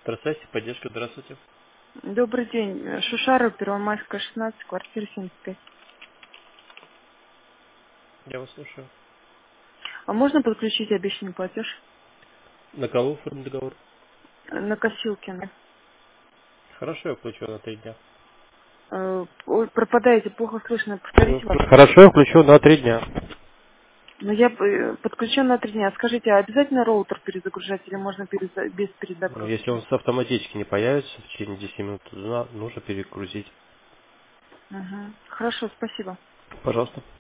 Здравствуйте, поддержка, здравствуйте. Добрый день. Шушарова, Первомайская, 16, квартира 75. Я вас слушаю. А можно подключить обещанный платеж На кого оформлен договор? на Косилкина? Хорошо, я включу на 3 дня. Ой, пропадаете, плохо слышно. Повторите вас. Хорошо, я включу на 3 дня. Но я подключен на 3 дня. Скажите, а обязательно роутер перезагружать или можно без Ну, если перезагрузки? он автоматически не появится в течение 10 минут, то нужно перегрузить. Угу. Хорошо, спасибо. Пожалуйста.